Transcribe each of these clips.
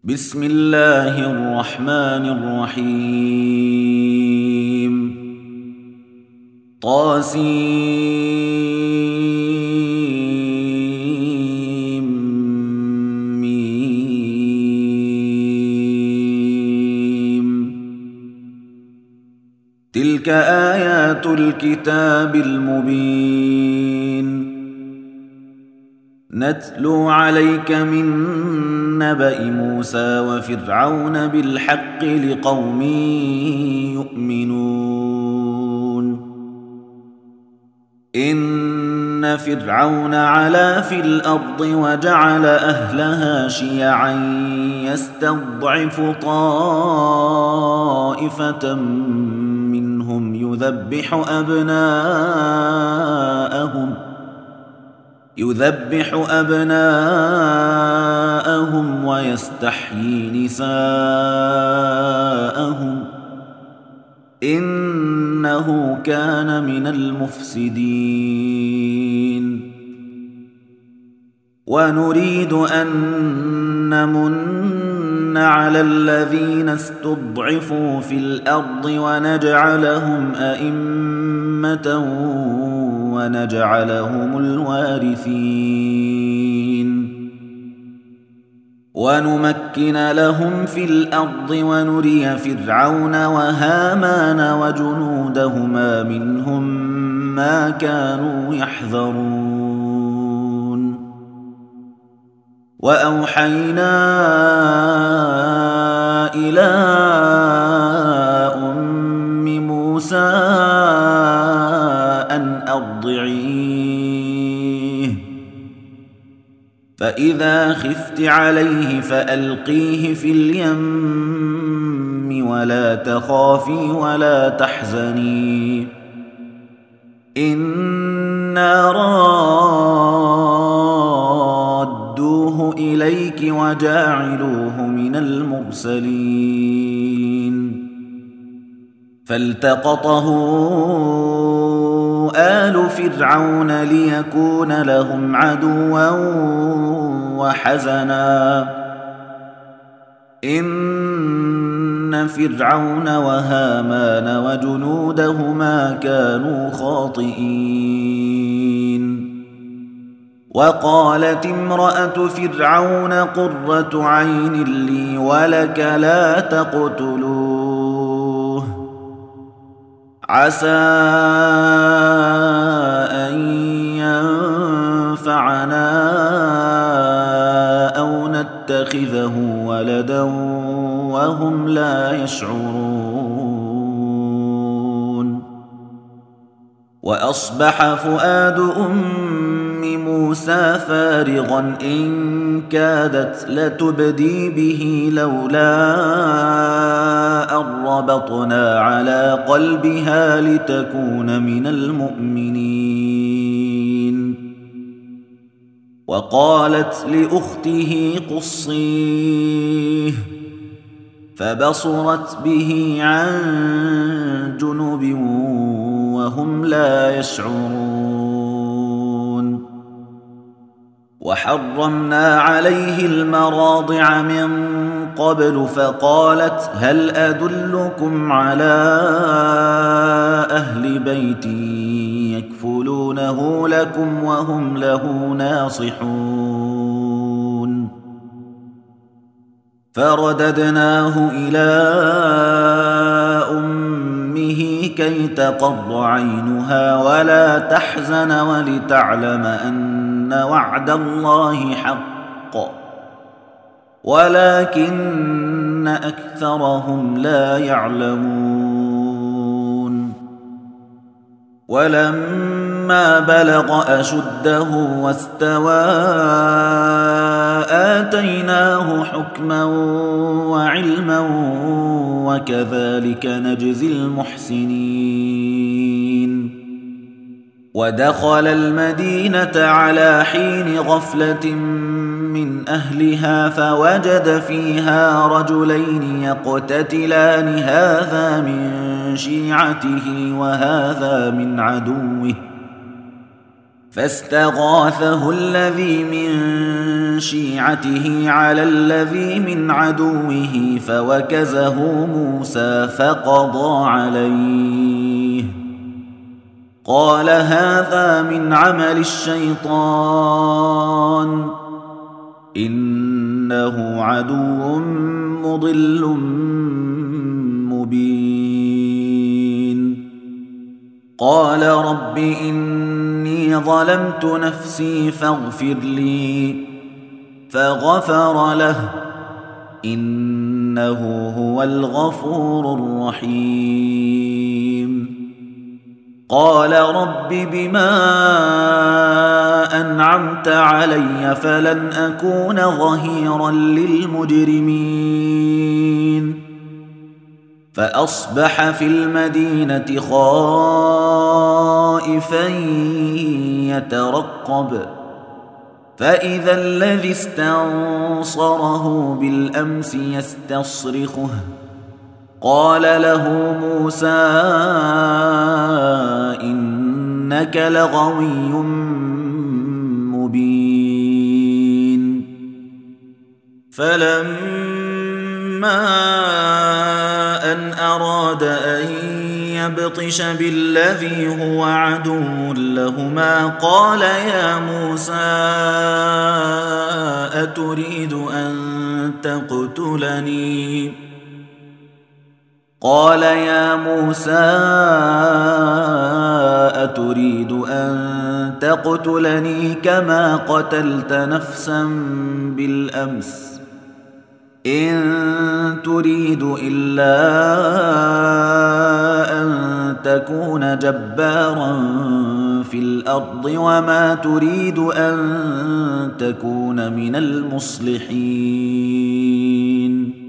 بسم الله الرحمن الرحيم تلك آيات الكتاب المبين نتلو عليك من نبأ موسى وفرعون بالحق لقوم يؤمنون إن فرعون علا في الأرض وجعل أهلها شيعا يستضعف طائفة منهم يذبح أبناءهم ويستحيي نساءهم إنه كان من المفسدين ونريد أن نمن على الذين استضعفوا في الأرض ونجعلهم أئمة ونجعلهم الوارثين ونمكن لهم في الأرض ونري فرعون وهامان وجنودهما منهم ما كانوا يحذرون وأوحينا إلى أم موسى أن أرضعيه فإذا خفت عليه فألقيه في اليم ولا تخافي ولا تحزني إنا رادوه إليك وجاعلوه من المرسلين فالتقطه آل فرعون ليكون لهم عدوا وحزنا إن فرعون وهامان وجنودهما كانوا خاطئين وقالت امرأة فرعون قرة عين لي ولك لا تقتلوه عسى أن ينفعنا أو نتخذه ولدا وهم لا يشعرون وأصبح فؤاد أم موسى فارغا إن كادت لتبدي به لولا أن ربطنا على قلبها لتكون من المؤمنين وقالت لأخته قصيه فبصرت به عن جنب وهم لا يشعرون وحرمنا عليه المراضع من قبل فقالت هل أدلكم على أهل بيت يكفلونه لكم وهم له ناصحون فرددناه إلى أمه كي تقر عينها ولا تحزن ولتعلم أن وعد الله حق ولكن أكثرهم لا يعلمون ولما بلغ أشده واستوى آتيناه حكما وعلما وكذلك نجزي المحسنين ودخل المدينة على حين غفلة من أهلها فوجد فيها رجلين يقتتلان هذا من شيعته وهذا من عدوه فاستغاثه الذي من شيعته على الذي من عدوه فوكزه موسى فقضى عليه قال هذا من عمل الشيطان إنه عدو مضل مبين قال رب إني ظلمت نفسي فاغفر لي فغفر له إنه هو الغفور الرحيم قال رب بما أنعمت علي فلن أكون ظهيرا للمجرمين فأصبح في المدينة خائفا يترقب فإذا الذي استنصره بالأمس يستصرخه قال له موسى إنك لغوي مبين فلما أن أراد أن يبطش بالذي هو عدو لهما قال يا موسى أتريد أن تقتلني قال يا موسى أتريد أن تقتلني كما قتلت نفسا بالأمس إن تريد إلا أن تكون جبارا في الأرض وما تريد أن تكون من المصلحين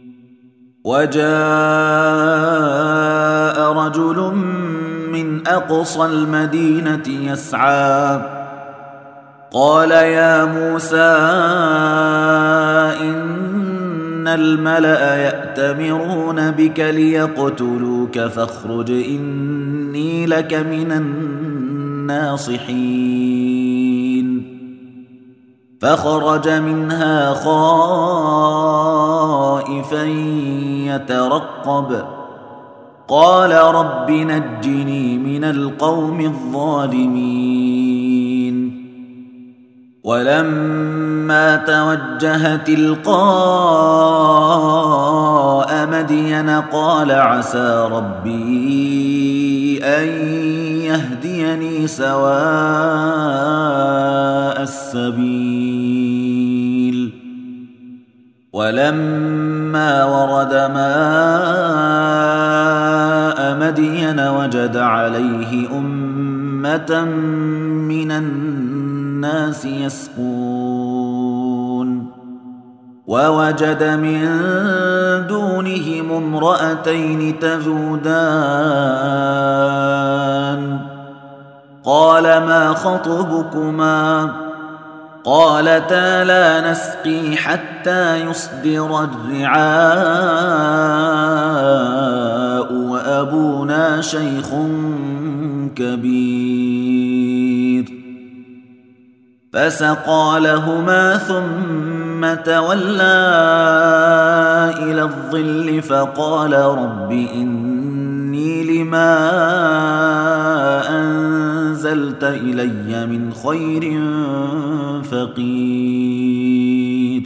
وجاء رجل من أقصى المدينة يسعى قال يا موسى إن الملأ يأتمرون بك ليقتلوك فاخرج إني لك من الناصحين فخرج منها خائفا يترقب قال رب نجني من القوم الظالمين ولما توجه تلقاء مدين قال عسى ربي أن يهديني سواء السبيل ولما ورد ماء مدين وجد عليه أمة من الناس يسقون ووجد من دونهم امرأتين تذودان قال ما خطبكما قالتا لا نسقي حتى يصدر الرعاء وأبونا شيخ كبير فسقى لهما ثم تولى إلى الظل فقال رب إني لما أنزلت إلي من خير فقير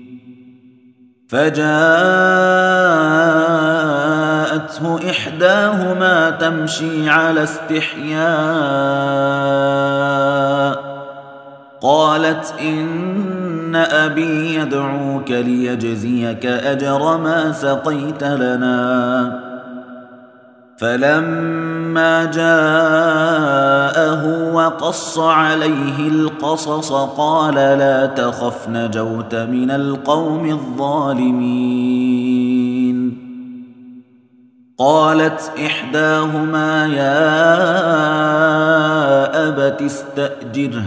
فجاءته إحداهما تمشي على استحياء قالت إن أبي يدعوك ليجزيك أجر ما سقيت لنا فلما جاءه وقص عليه القصص قال لا تخف نجوت من القوم الظالمين قالت إحداهما يا أبت استأجره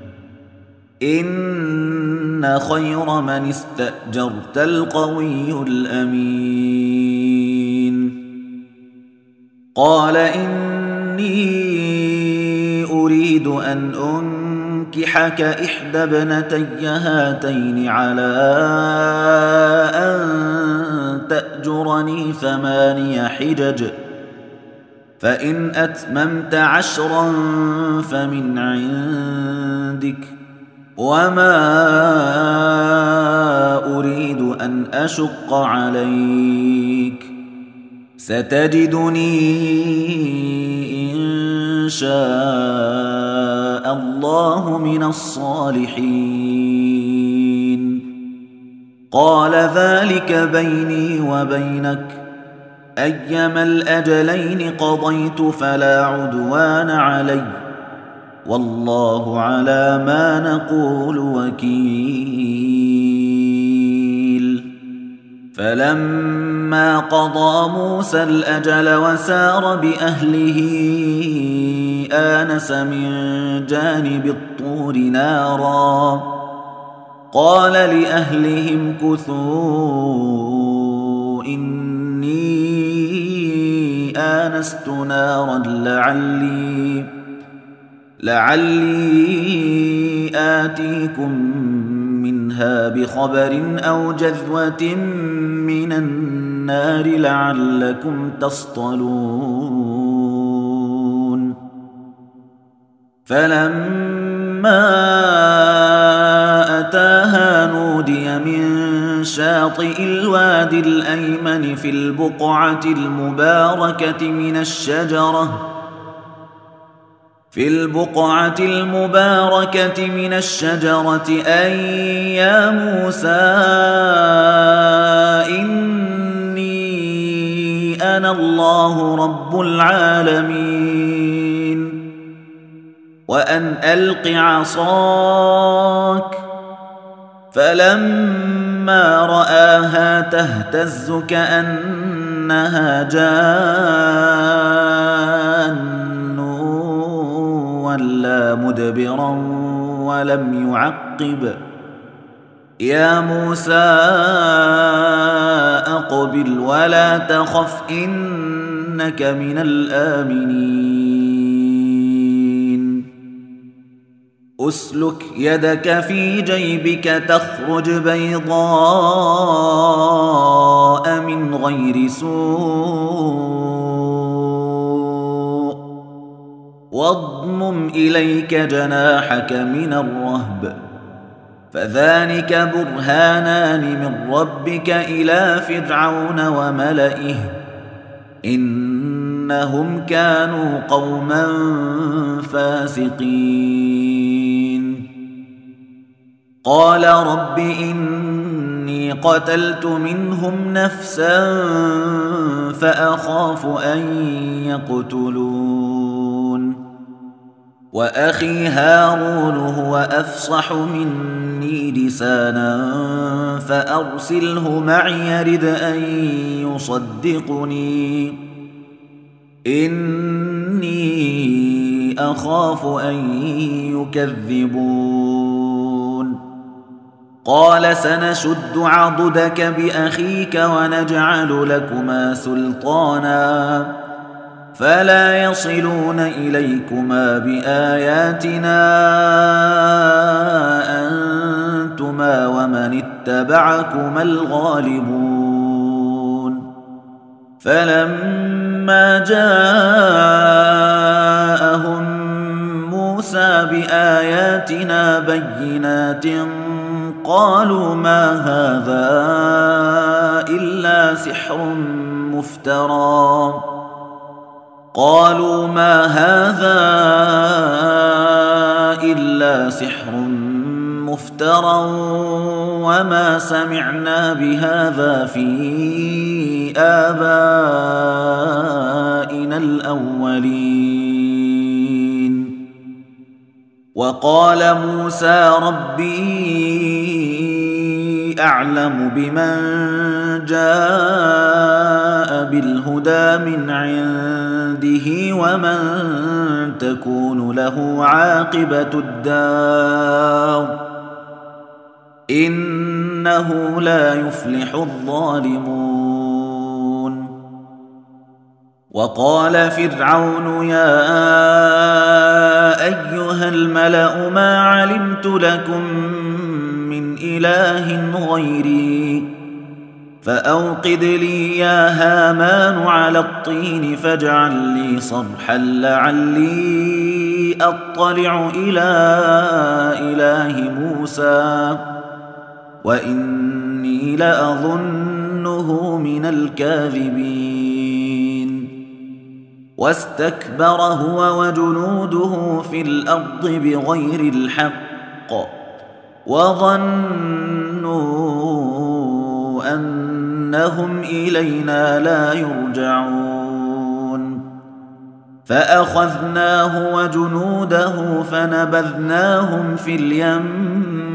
إن خير من استأجرت القوي الأمين قال إني أريد أن أنكحك إحدى ابنتي هاتين على أن تأجرني 8 حجج فإن أتممت 10 فمن عندك وما أريد أن أشق عليك ستجدني إن شاء الله من الصالحين. قال ذلك بيني وبينك أيما الأجلين قضيت فلا عدوان علي والله على ما نقول وكيل. فلما قضى موسى الأجل وسار بأهله آنس من جانب الطور نارا قال لأهلهم كثوا إني آنست نارا لعلي آتيكم منها بخبر أو جذوة من النار لعلكم تصطلون. فلما أتاها نودي من شاطئ الوادي الأيمن في البقعة المباركة من الشجرة أن يا موسى إني أنا الله رب العالمين وأن ألق عصاك فلما رآها تهتز كأنها جان ولا مدبرا ولم يعقب يا موسى أقبل ولا تخف إنك من الآمنين. أسلك يدك في جيبك تخرج بيضاء من غير سوء واضمم إليك جناحك من الرهب فذلك برهانان من ربك إلى فرعون وملئه إنهم كانوا قوما فاسقين. قال رب إني قتلت منهم نفسا فأخاف أن يقتلون وأخي هارون هو أفصح مني لسانا فأرسله معي يرد أن يصدقني إني أخاف أن يكذبون. قال سنشد عضدك بأخيك ونجعل لكما سلطانا فلا يصلون إليكما بآياتنا أنتما ومن اتبعكما الغالبون. فلما جاءهم موسى بآياتنا بينات قالوا ما هذا إلا سحر مفترى وما سمعنا بهذا في آبائنا الأولين. وقال موسى ربي أعلم بمن جاء بالهدى من عنده ومن تكون له عاقبة الدار إنه لا يفلح الظالمون. وقال فرعون يا أيها الملأ ما علمت لكم من إله غيري فأوقد لي يا هامان على الطين فاجعل لي صرحا لعلي أطلع إلى إله موسى وإني لأظنه من الكاذبين واستكبر هو وجنوده في الأرض بغير الحق وظنوا أنهم إلينا لا يرجعون فأخذناه وجنوده فنبذناهم في اليم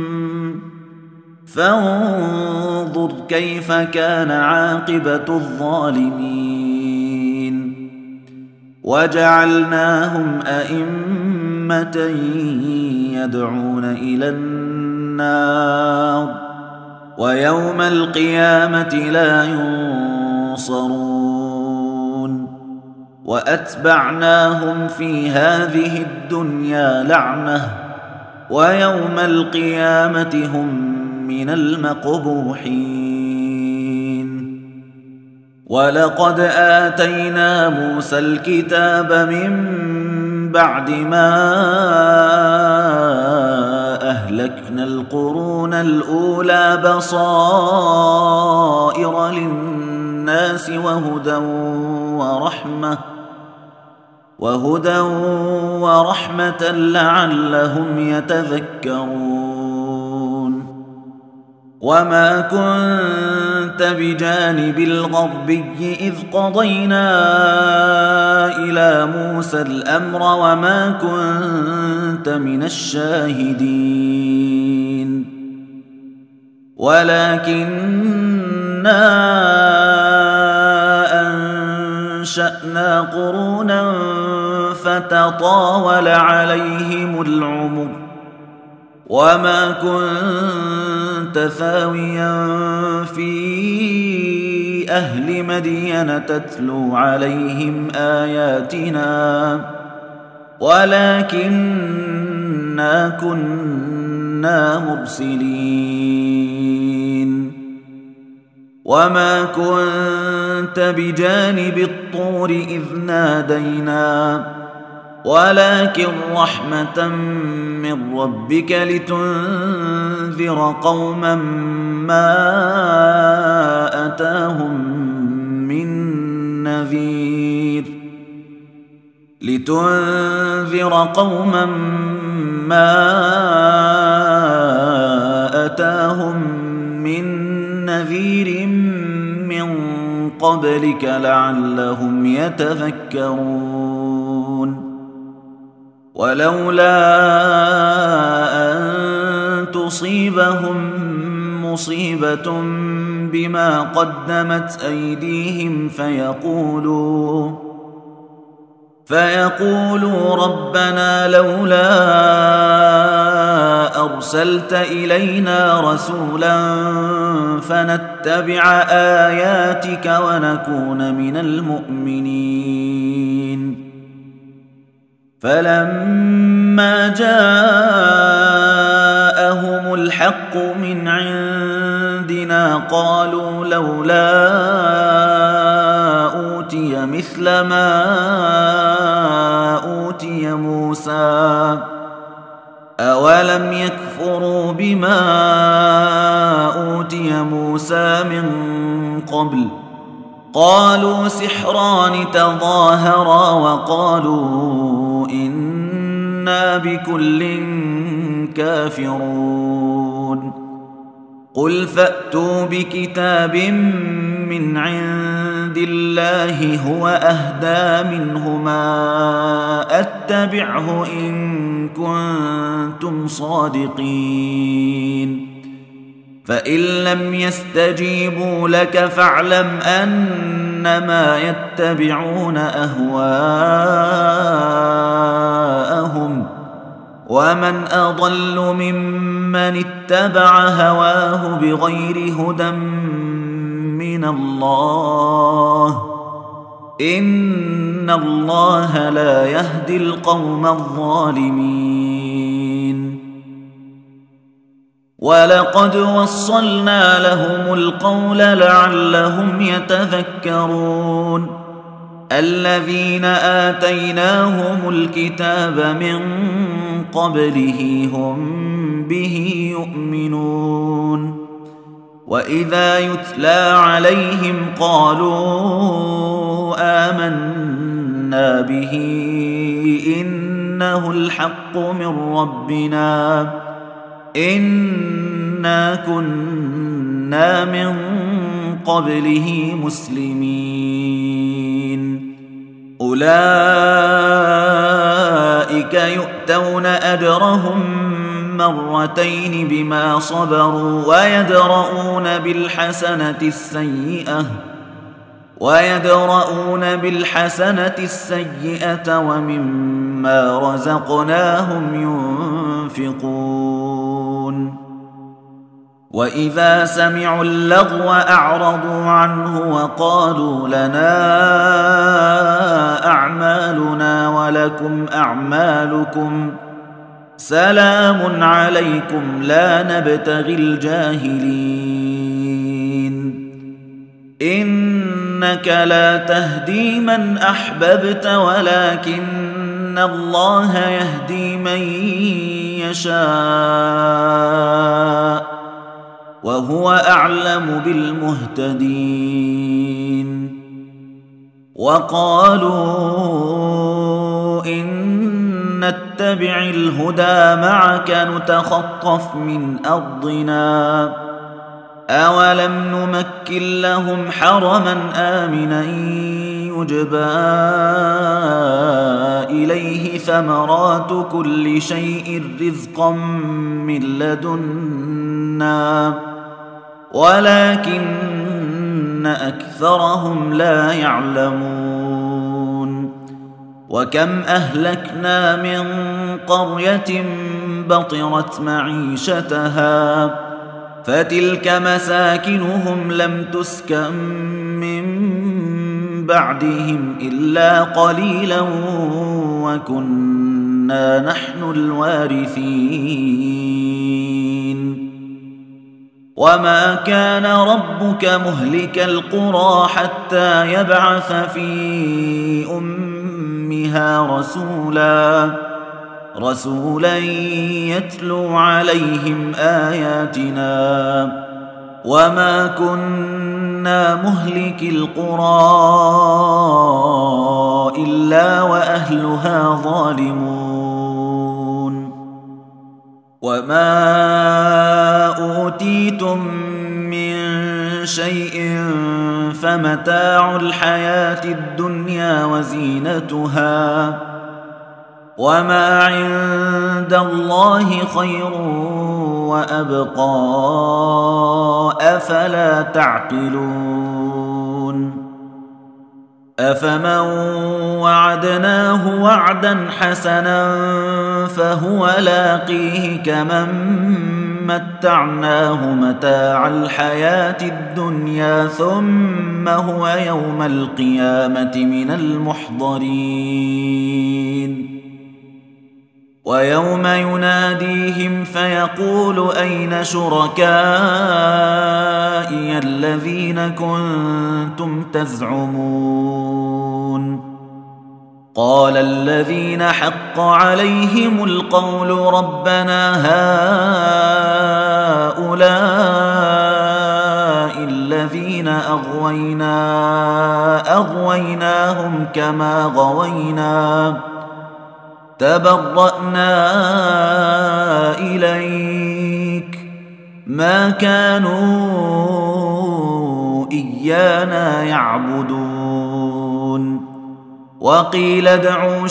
فانظر كيف كان عاقبة الظالمين وجعلناهم أئمة يدعون إلى النار ويوم القيامة لا ينصرون وأتبعناهم في هذه الدنيا لعنة ويوم القيامة هم من المقبوحين ولقد آتينا موسى الكتاب من بعد ما أهلكنا القرون الأولى بصائر للناس وهدى ورحمة لعلهم يتذكرون وما كنت بجانب الغربي إذ قضينا إلى موسى الأمر وما كنت من الشاهدين ولكننا أنشأنا قرونا فتطاول عليهم العمر وما كنت ثاويا في أهل مدين تتلو عليهم آياتنا ولكننا كنا مرسلين وما كنت بجانب الطور إذ نادينا ولكن رحمة من ربك لتنذر قوما ما أتاهم من نذير من قبلك لعلهم يتذكرون ولولا أن تصيبهم مصيبة بما قدمت أيديهم فيقولوا ربنا لولا أرسلت إلينا رسولا فنتبع آياتك ونكون من المؤمنين فلما جاءهم الحق من عندنا قالوا لولا أوتي مثل ما أوتي موسى أولم يكفروا بما أوتي موسى من قبل قالوا سحران تظاهرا وقالوا إنا بكل كافرون قل فأتوا بكتاب من عند الله هو أهدى منهما أتبعه إن كنتم صادقين فإن لم يستجيبوا لك فاعلم أنما يتبعون أهواءهم ومن أضل ممن اتبع هواه بغير هدى من الله إن الله لا يهدي القوم الظالمين ولقد وصلنا لهم القول لعلهم يتذكرون الذين آتيناهم الكتاب من قبله هم به يؤمنون وإذا يتلى عليهم قالوا آمنا به إنه الحق من ربنا إنا كنا من قبله مسلمين أولئك يؤتون أجرهم مرتين بما صبروا ويدرؤون بالحسنة السيئة ومما رزقناهم ينفقون وإذا سمعوا اللغو أعرضوا عنه وقالوا لنا أعمالنا ولكم أعمالكم سلام عليكم لا نبتغي الجاهلين إنك لا تهدي من أحببت ولكن الله يهدي من يشاء وهو أعلم بالمهتدين وقالوا إن نتبع الهدى معك نتخطف من أرضنا أولم نمكن لهم حرما آمنا يجبى إليه ثمرات كل شيء رزقا من لدنا ولكن أكثرهم لا يعلمون وكم أهلكنا من قرية بطرت معيشتها فتلك مساكنهم لم تسكن من بعدهم إلا قليلا وكنا نحن الوارثين وما كان ربك مهلك القرى حتى يبعث في أمها رسولا يتلو عليهم آياتنا وما كنا مهلك القرى إلا وأهلها ظالمون وما أوتيتم من شيء فمتاع الحياة الدنيا وزينتها وما عند الله خير وأبقى أفلا تعقلون أفمن وعدناه وعدا حسنا فهو لاقيه كمن متعناه متاع الحياة الدنيا ثم هو يوم القيامة من المحضرين ويوم يناديهم فيقول أين شركائي الذين كنتم تزعمون قال الذين حق عليهم القول ربنا هؤلاء الذين أغويناهم كما غوينا تبرأنا إليك ما كانوا إيانا يعبدون وقيل ادعوا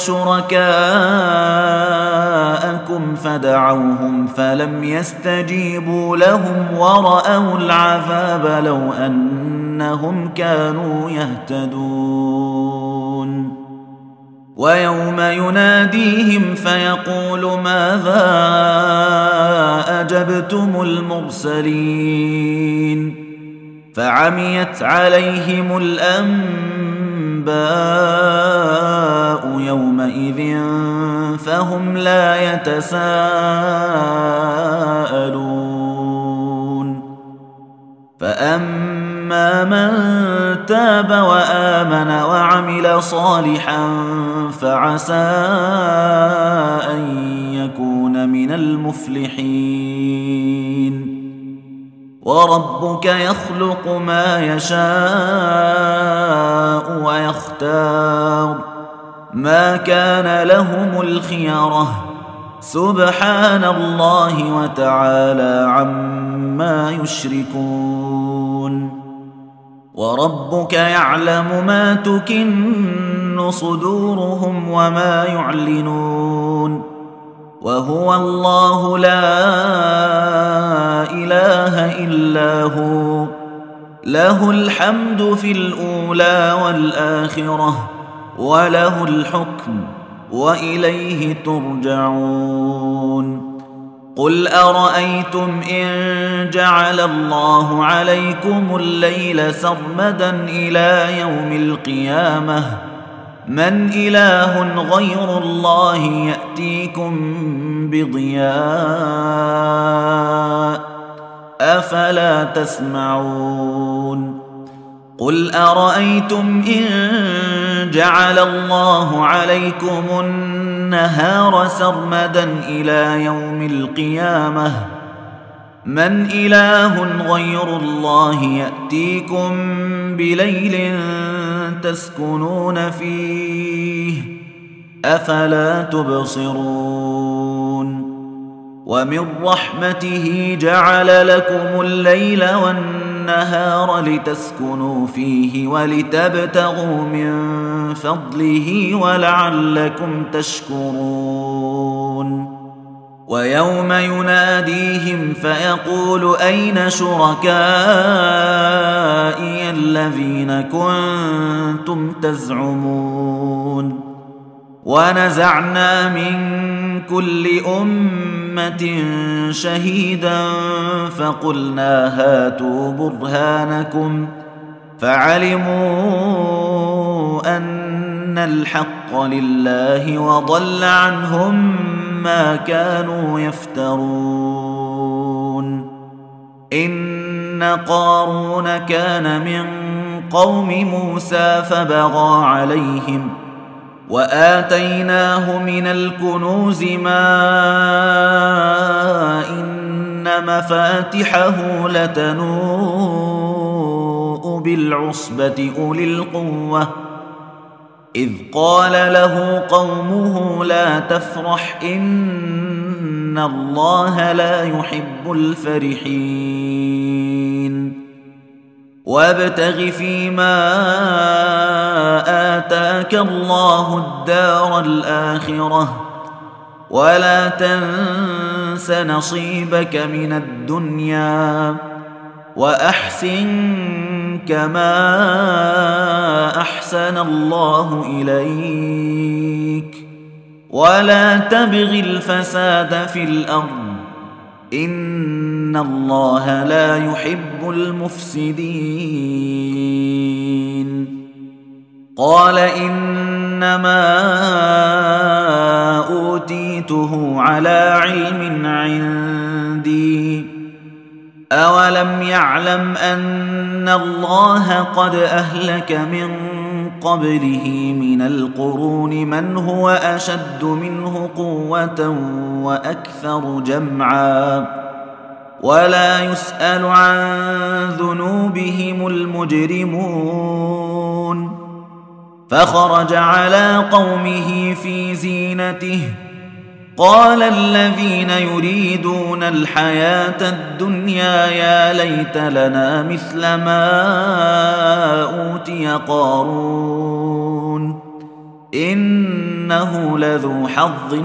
شركاءكم فدعوهم فلم يستجيبوا لهم ورأوا العذاب لو أنهم كانوا يهتدون ويوم يناديهم فيقول ماذا أجبتم المرسلين فعميت عليهم الأنباء الأنباء يومئذ فهم لا يتساءلون فأما من تاب وآمن وعمل صالحا فعسى أن يكون من المفلحين وربك يخلق ما يشاء ويختار ما كان لهم الخيرة سبحان الله وتعالى عما يشركون وربك يعلم ما تكن صدورهم وما يعلنون وهو الله لا إله إلا هو له الحمد في الأولى والآخرة وله الحكم وإليه ترجعون قل أرأيتم إن جعل الله عليكم الليل سرمدا إلى يوم القيامة من إله غير الله يأتيكم بضياء أفلا تسمعون قل أرأيتم إن جعل الله عليكم النهار سرمدا إلى يوم القيامة من إله غير الله يأتيكم بليل تسكنون فيه أفلا تبصرون ومن رحمته جعل لكم الليل والنهار لتسكنوا فيه ولتبتغوا من فضله ولعلكم تشكرون ويوم يناديهم فيقول أين شركائي الذين كنتم تزعمون ونزعنا من كل أمة شهيدا فقلنا هاتوا برهانكم فعلموا أن الحق لله وضل عنهم ما كانوا يفترون إن قارون كان من قوم موسى فبغى عليهم وآتيناه من الكنوز ما إن مفاتحه لتنوء بالعصبة أولي القوة إذ قال له قومه لا تفرح إن الله لا يحب الفرحين وابتغ فيما آتاك الله الدار الآخرة ولا تنس نصيبك من الدنيا وأحسن كما أحسن الله إليك ولا تبغ الفساد في الأرض إن الله لا يحب المفسدين قال إنما أوتيته على علم عندي أولم يعلم أن الله قد أهلك من قبله من القرون من هو أشد منه قوة وأكثر جمعا ولا يسأل عن ذنوبهم المجرمون فخرج على قومه في زينته قال الذين يريدون الحياة الدنيا يا ليت لنا مثل ما أوتي قارون إنه لذو حظ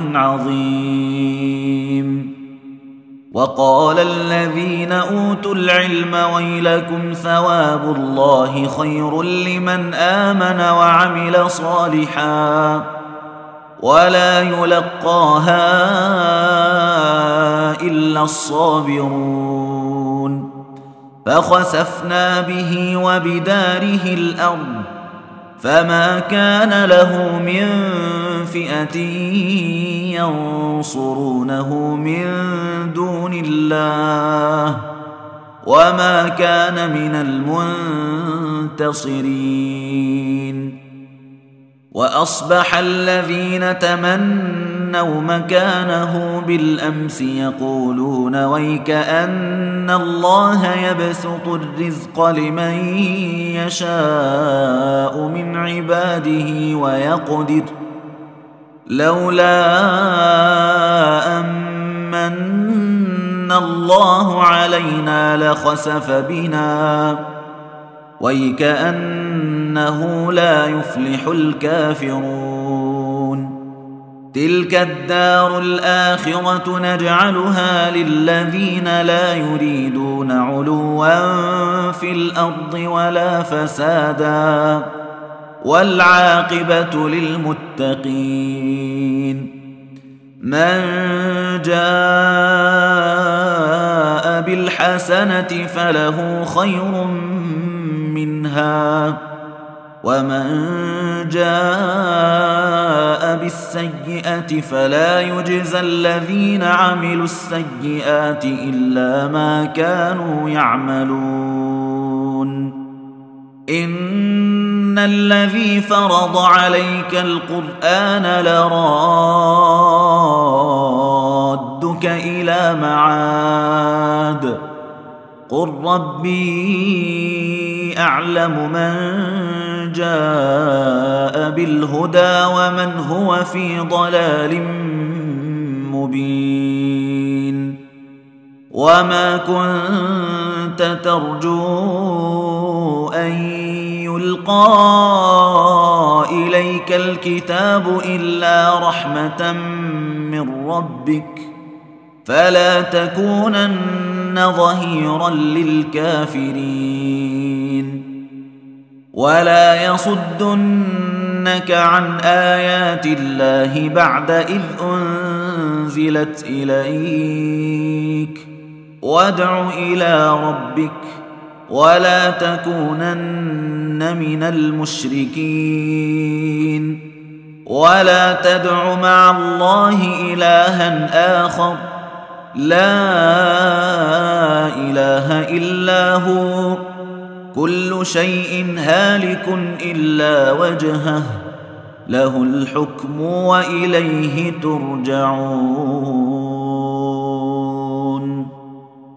عظيم وقال الذين أوتوا العلم ويلكم ثواب الله خير لمن آمن وعمل صالحا ولا يلقاها إلا الصابرون فخسفنا به وبداره الأرض فما كان له من فئة ينصرونه من دون الله وما كان من المنتصرين. وأصبح الذين تمنوا مكانه بالأمس يقولون ويكأن الله يبسط الرزق لمن يشاء من عباده ويقدر لولا أمن الله علينا لخسف بنا ويكأنه لا يفلح الكافرون. تلك الدار الآخرة نجعلها للذين لا يريدون علوا في الأرض ولا فسادا والعاقبة للمتقين. من جاء بالحسنة فله خير منها ومن جاء بالسيئة فلا يجزى الذين عملوا السيئات إلا ما كانوا يعملون. إن الذي فرض عليك القرآن لرادك إلى معاد قل ربي أعلم من جاء بالهدى ومن هو في ضلال مبين. وما كنت ترجو أن يلقى إليك الكتاب إلا رحمة من ربك فلا تكونن ظهيرا للكافرين. ولا يصدنك عن آيات الله بعد إذ أنزلت إليك وادع إلى ربك ولا تكونن من المشركين. ولا تدع مع الله إلها آخر لا إله إلا هو كل شيء هالك إلا وجهه له الحكم وإليه ترجعون.